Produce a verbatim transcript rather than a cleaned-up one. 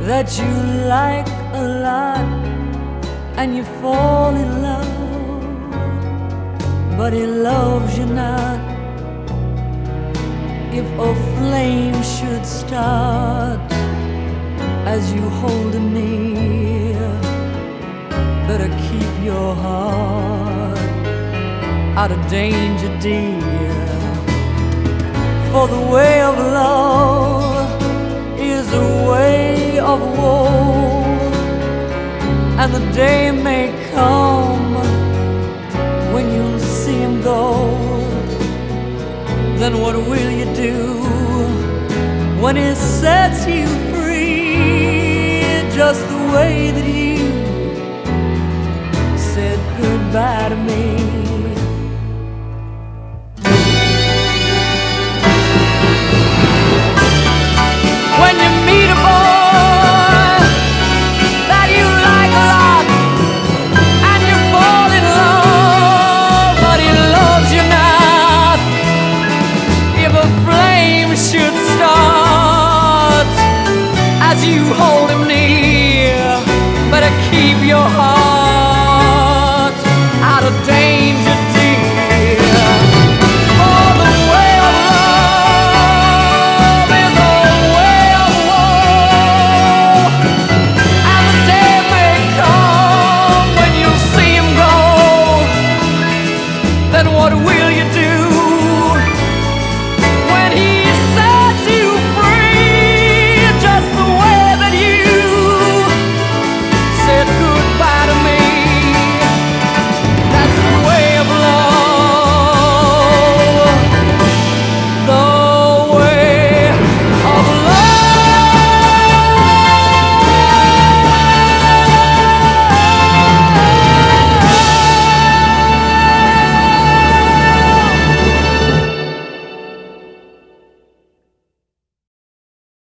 that you like a lot and you fall in love, but he loves you not. If a flame should start as you hold him near, better keep your heart out of danger, dear. For the way of love is a way of woe, and the day may come when you'll see him go. Then what will you do when he sets you free, just the way that he said goodbye to me? When you meet a boy that you like a lot and you fall in love, but he loves you not. If a flame should start as you hold him near, better keep your heart out of danger.